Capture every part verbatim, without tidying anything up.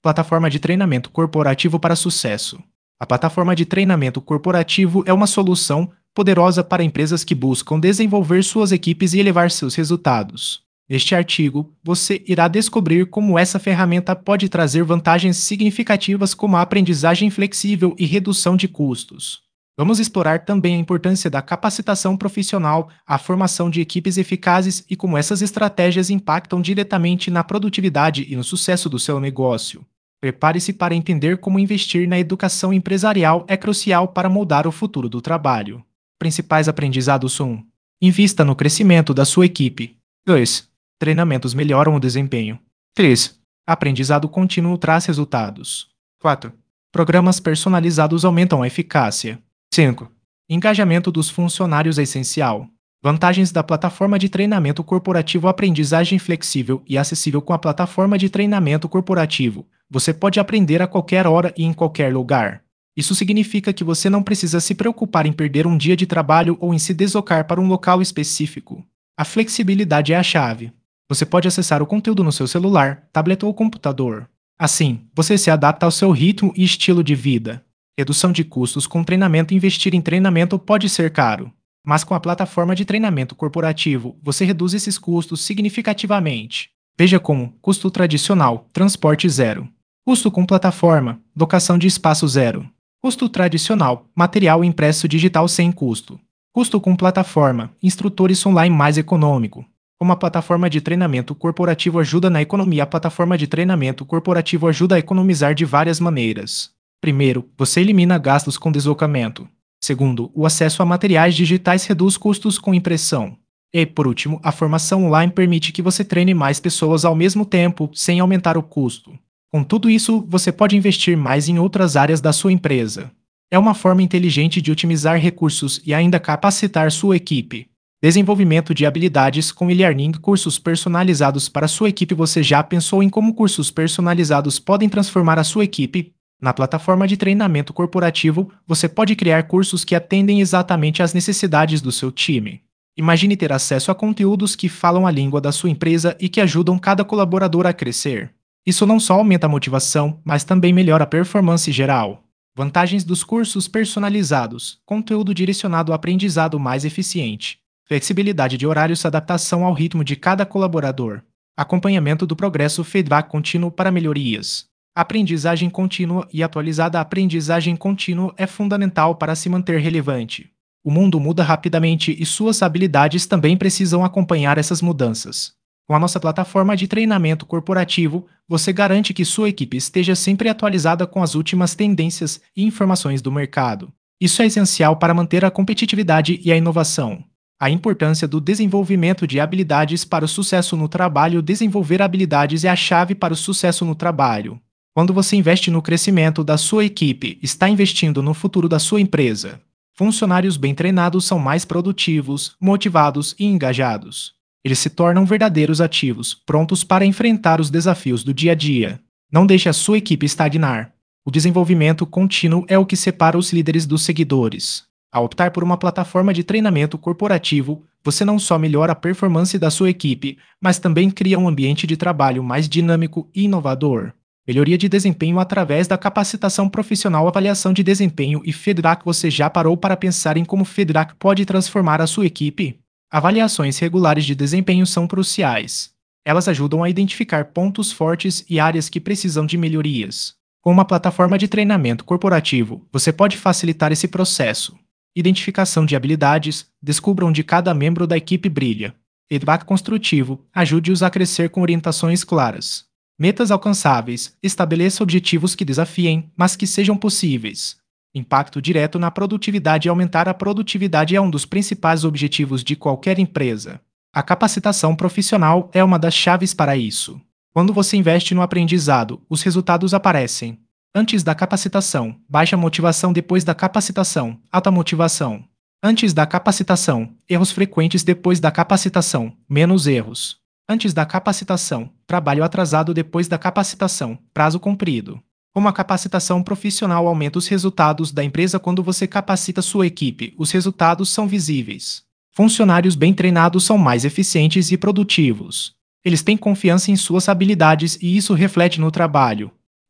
Plataforma de treinamento corporativo para sucesso. A plataforma de treinamento corporativo é uma solução poderosa para empresas que buscam desenvolver suas equipes e elevar seus resultados. Neste artigo, você irá descobrir como essa ferramenta pode trazer vantagens significativas como a aprendizagem flexível e redução de custos. Vamos explorar também a importância da capacitação profissional, a formação de equipes eficazes e como essas estratégias impactam diretamente na produtividade e no sucesso do seu negócio. Prepare-se para entender como investir na educação empresarial é crucial para moldar o futuro do trabalho. Principais aprendizados um. Invista no crescimento da sua equipe. dois. Treinamentos melhoram o desempenho. três. Aprendizado contínuo traz resultados. quatro. Programas personalizados aumentam a eficácia. cinco. Engajamento dos funcionários é essencial. Vantagens da plataforma de treinamento corporativo. Aprendizagem flexível e acessível. Com a plataforma de treinamento corporativo, você pode aprender a qualquer hora e em qualquer lugar. Isso significa que você não precisa se preocupar em perder um dia de trabalho ou em se deslocar para um local específico. A flexibilidade é a chave. Você pode acessar o conteúdo no seu celular, tablet ou computador. Assim, você se adapta ao seu ritmo e estilo de vida. Redução de custos com treinamento. Investir em treinamento pode ser caro, mas com a plataforma de treinamento corporativo, você reduz esses custos significativamente. Veja como: custo tradicional, transporte zero. Custo com plataforma, locação de espaço zero. Custo tradicional, material impresso digital sem custo. Custo com plataforma, instrutores online mais econômico. Como a plataforma de treinamento corporativo ajuda na economia? A plataforma de treinamento corporativo ajuda a economizar de várias maneiras. Primeiro, você elimina gastos com deslocamento. Segundo, o acesso a materiais digitais reduz custos com impressão. E, por último, a formação online permite que você treine mais pessoas ao mesmo tempo, sem aumentar o custo. Com tudo isso, você pode investir mais em outras áreas da sua empresa. É uma forma inteligente de otimizar recursos e ainda capacitar sua equipe. Desenvolvimento de habilidades com e-learning. Cursos personalizados para sua equipe. Você já pensou em como cursos personalizados podem transformar a sua equipe? Na plataforma de treinamento corporativo, você pode criar cursos que atendem exatamente às necessidades do seu time. Imagine ter acesso a conteúdos que falam a língua da sua empresa e que ajudam cada colaborador a crescer. Isso não só aumenta a motivação, mas também melhora a performance geral. Vantagens dos cursos personalizados: conteúdo direcionado ao aprendizado mais eficiente. Flexibilidade de horários, adaptação ao ritmo de cada colaborador. Acompanhamento do progresso, feedback contínuo para melhorias. Aprendizagem contínua e atualizada. A aprendizagem contínua é fundamental para se manter relevante. O mundo muda rapidamente e suas habilidades também precisam acompanhar essas mudanças. Com a nossa plataforma de treinamento corporativo, você garante que sua equipe esteja sempre atualizada com as últimas tendências e informações do mercado. Isso é essencial para manter a competitividade e a inovação. A importância do desenvolvimento de habilidades para o sucesso no trabalho. Desenvolver habilidades é a chave para o sucesso no trabalho. Quando você investe no crescimento da sua equipe, está investindo no futuro da sua empresa. Funcionários bem treinados são mais produtivos, motivados e engajados. Eles se tornam verdadeiros ativos, prontos para enfrentar os desafios do dia a dia. Não deixe a sua equipe estagnar. O desenvolvimento contínuo é o que separa os líderes dos seguidores. Ao optar por uma plataforma de treinamento corporativo, você não só melhora a performance da sua equipe, mas também cria um ambiente de trabalho mais dinâmico e inovador. Melhoria de desempenho através da capacitação profissional. Avaliação de desempenho e feedback. Você já parou para pensar em como feedback pode transformar a sua equipe? Avaliações regulares de desempenho são cruciais. Elas ajudam a identificar pontos fortes e áreas que precisam de melhorias. Com uma plataforma de treinamento corporativo, você pode facilitar esse processo. Identificação de habilidades. Descubra onde cada membro da equipe brilha. Feedback construtivo. Ajude-os a crescer com orientações claras. Metas alcançáveis. Estabeleça objetivos que desafiem, mas que sejam possíveis. Impacto direto na produtividade. Aumentar a produtividade é um dos principais objetivos de qualquer empresa. A capacitação profissional é uma das chaves para isso. Quando você investe no aprendizado, os resultados aparecem. Antes da capacitação, baixa motivação. Depois da capacitação, alta motivação. Antes da capacitação, erros frequentes. Depois da capacitação, menos erros. Antes da capacitação, trabalho atrasado. Depois da capacitação, prazo cumprido. Como a capacitação profissional aumenta os resultados da empresa? Quando você capacita sua equipe, os resultados são visíveis. Funcionários bem treinados são mais eficientes e produtivos. Eles têm confiança em suas habilidades e isso reflete no trabalho.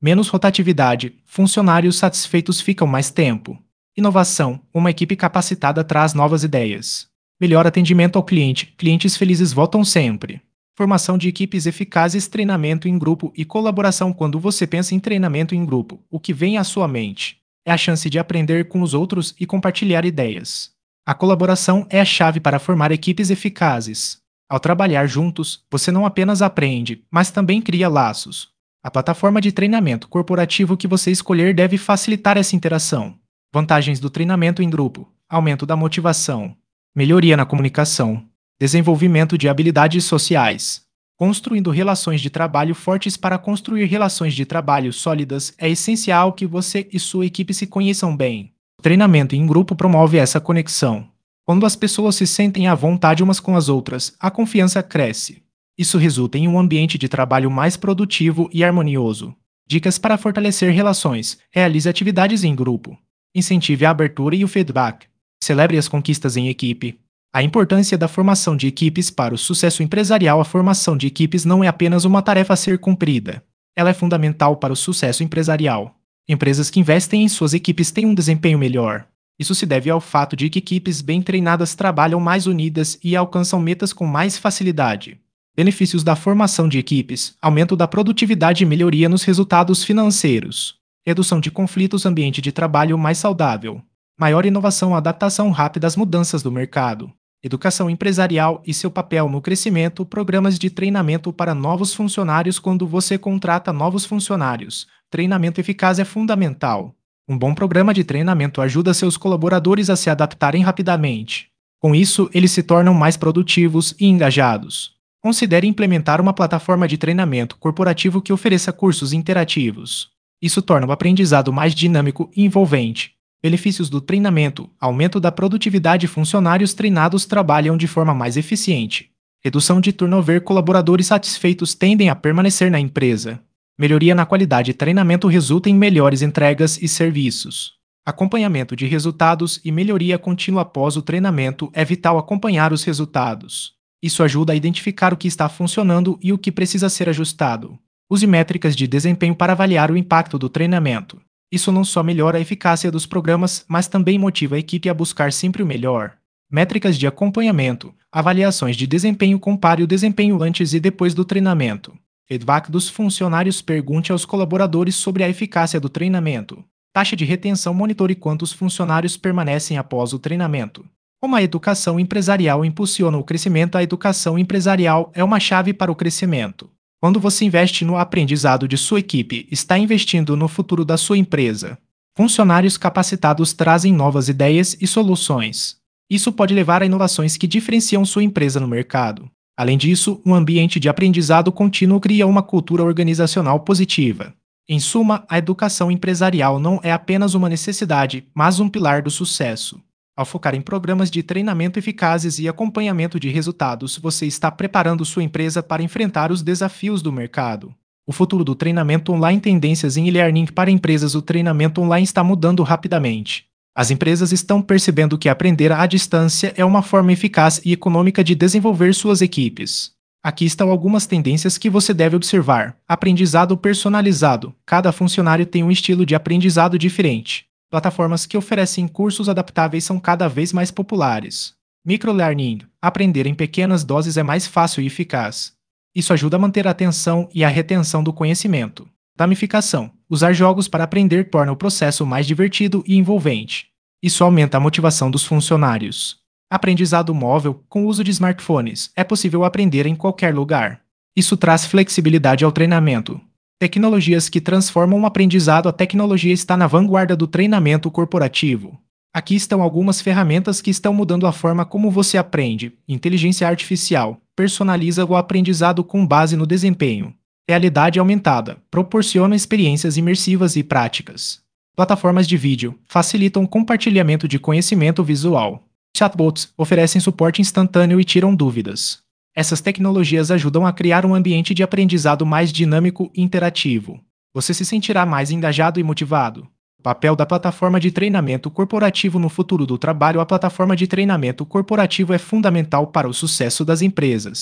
Menos rotatividade, funcionários satisfeitos ficam mais tempo. Inovação, uma equipe capacitada traz novas ideias. Melhor atendimento ao cliente, clientes felizes voltam sempre. Formação de equipes eficazes, treinamento em grupo e colaboração. Quando você pensa em treinamento em grupo, o que vem à sua mente? É a chance de aprender com os outros e compartilhar ideias. A colaboração é a chave para formar equipes eficazes. Ao trabalhar juntos, você não apenas aprende, mas também cria laços. A plataforma de treinamento corporativo que você escolher deve facilitar essa interação. Vantagens do treinamento em grupo: aumento da motivação, melhoria na comunicação, desenvolvimento de habilidades sociais. Construindo relações de trabalho fortes. Para construir relações de trabalho sólidas, é essencial que você e sua equipe se conheçam bem. O treinamento em grupo promove essa conexão. Quando as pessoas se sentem à vontade umas com as outras, a confiança cresce. Isso resulta em um ambiente de trabalho mais produtivo e harmonioso. Dicas para fortalecer relações: realize atividades em grupo. Incentive a abertura e o feedback. Celebre as conquistas em equipe. A importância da formação de equipes para o sucesso empresarial. A formação de equipes não é apenas uma tarefa a ser cumprida. Ela é fundamental para o sucesso empresarial. Empresas que investem em suas equipes têm um desempenho melhor. Isso se deve ao fato de que equipes bem treinadas trabalham mais unidas e alcançam metas com mais facilidade. Benefícios da formação de equipes: aumento da produtividade e melhoria nos resultados financeiros. Redução de conflitos, ambiente de trabalho mais saudável. Maior inovação, adaptação rápida às mudanças do mercado. Educação empresarial e seu papel no crescimento, programas de treinamento para novos funcionários. Quando você contrata novos funcionários, treinamento eficaz é fundamental. Um bom programa de treinamento ajuda seus colaboradores a se adaptarem rapidamente. Com isso, eles se tornam mais produtivos e engajados. Considere implementar uma plataforma de treinamento corporativo que ofereça cursos interativos. Isso torna o aprendizado mais dinâmico e envolvente. Benefícios do treinamento: aumento da produtividade, funcionários treinados trabalham de forma mais eficiente. Redução de turnover, colaboradores satisfeitos tendem a permanecer na empresa. Melhoria na qualidade, treinamento resulta em melhores entregas e serviços. Acompanhamento de resultados e melhoria contínua após o treinamento. É vital acompanhar os resultados. Isso ajuda a identificar o que está funcionando e o que precisa ser ajustado. Use métricas de desempenho para avaliar o impacto do treinamento. Isso não só melhora a eficácia dos programas, mas também motiva a equipe a buscar sempre o melhor. Métricas de acompanhamento, avaliações de desempenho. Compare o desempenho antes e depois do treinamento. Feedback dos funcionários: pergunte aos colaboradores sobre a eficácia do treinamento. Taxa de retenção: monitore quantos funcionários permanecem após o treinamento. Como a educação empresarial impulsiona o crescimento? A educação empresarial é uma chave para o crescimento. Quando você investe no aprendizado de sua equipe, está investindo no futuro da sua empresa. Funcionários capacitados trazem novas ideias e soluções. Isso pode levar a inovações que diferenciam sua empresa no mercado. Além disso, um ambiente de aprendizado contínuo cria uma cultura organizacional positiva. Em suma, a educação empresarial não é apenas uma necessidade, mas um pilar do sucesso. Ao focar em programas de treinamento eficazes e acompanhamento de resultados, você está preparando sua empresa para enfrentar os desafios do mercado. O futuro do treinamento online. Tendências em e-learning para empresas. O treinamento online está mudando rapidamente. As empresas estão percebendo que aprender à distância é uma forma eficaz e econômica de desenvolver suas equipes. Aqui estão algumas tendências que você deve observar. Aprendizado personalizado. Cada funcionário tem um estilo de aprendizado diferente. Plataformas que oferecem cursos adaptáveis são cada vez mais populares. Microlearning. Aprender em pequenas doses é mais fácil e eficaz. Isso ajuda a manter a atenção e a retenção do conhecimento. Gamificação. Usar jogos para aprender torna o processo mais divertido e envolvente. Isso aumenta a motivação dos funcionários. Aprendizado móvel. Com o uso de smartphones, é possível aprender em qualquer lugar. Isso traz flexibilidade ao treinamento. Tecnologias que transformam o aprendizado. A tecnologia está na vanguarda do treinamento corporativo. Aqui estão algumas ferramentas que estão mudando a forma como você aprende. Inteligência artificial personaliza o aprendizado com base no desempenho. Realidade aumentada proporciona experiências imersivas e práticas. Plataformas de vídeo facilitam o compartilhamento de conhecimento visual. Chatbots oferecem suporte instantâneo e tiram dúvidas. Essas tecnologias ajudam a criar um ambiente de aprendizado mais dinâmico e interativo. Você se sentirá mais engajado e motivado. O papel da plataforma de treinamento corporativo no futuro do trabalho. A plataforma de treinamento corporativo é fundamental para o sucesso das empresas.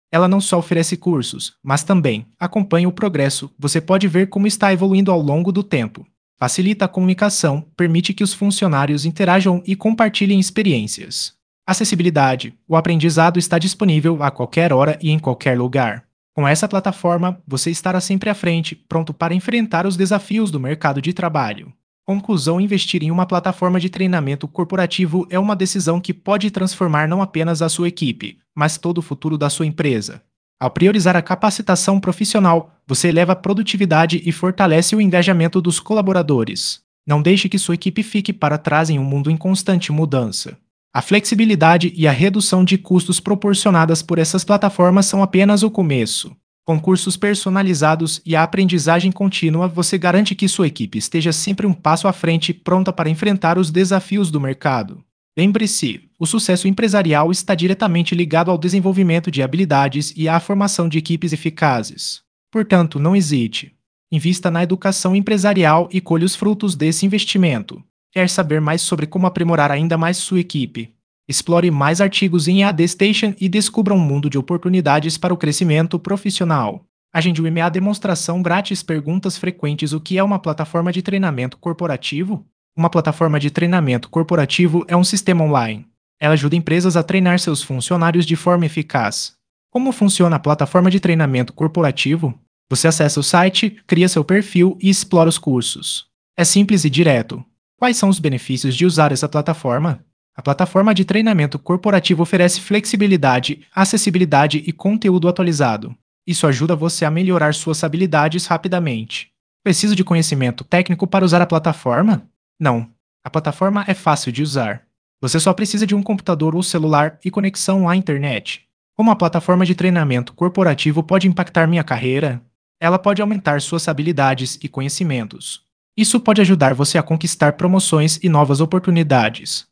Ela não só oferece cursos, mas também acompanha o progresso. Você pode ver como está evoluindo ao longo do tempo. Facilita a comunicação, permite que os funcionários interajam e compartilhem experiências. Acessibilidade. O aprendizado está disponível a qualquer hora e em qualquer lugar. Com essa plataforma, você estará sempre à frente, pronto para enfrentar os desafios do mercado de trabalho. Conclusão: investir em uma plataforma de treinamento corporativo é uma decisão que pode transformar não apenas a sua equipe, mas todo o futuro da sua empresa. Ao priorizar a capacitação profissional, você eleva a produtividade e fortalece o engajamento dos colaboradores. Não deixe que sua equipe fique para trás em um mundo em constante mudança. A flexibilidade e a redução de custos proporcionadas por essas plataformas são apenas o começo. Com cursos personalizados e a aprendizagem contínua, você garante que sua equipe esteja sempre um passo à frente, pronta para enfrentar os desafios do mercado. Lembre-se, o sucesso empresarial está diretamente ligado ao desenvolvimento de habilidades e à formação de equipes eficazes. Portanto, não hesite. Invista na educação empresarial e colha os frutos desse investimento. Quer saber mais sobre como aprimorar ainda mais sua equipe? Explore mais artigos em E A D Station e descubra um mundo de oportunidades para o crescimento profissional. Agende o E M A Demonstração Grátis. Perguntas frequentes: o que é uma plataforma de treinamento corporativo? Uma plataforma de treinamento corporativo é um sistema online. Ela ajuda empresas a treinar seus funcionários de forma eficaz. Como funciona a plataforma de treinamento corporativo? Você acessa o site, cria seu perfil e explora os cursos. É simples e direto. Quais são os benefícios de usar essa plataforma? A plataforma de treinamento corporativo oferece flexibilidade, acessibilidade e conteúdo atualizado. Isso ajuda você a melhorar suas habilidades rapidamente. Preciso de conhecimento técnico para usar a plataforma? Não. A plataforma é fácil de usar. Você só precisa de um computador ou celular e conexão à internet. Como a plataforma de treinamento corporativo pode impactar minha carreira? Ela pode aumentar suas habilidades e conhecimentos. Isso pode ajudar você a conquistar promoções e novas oportunidades.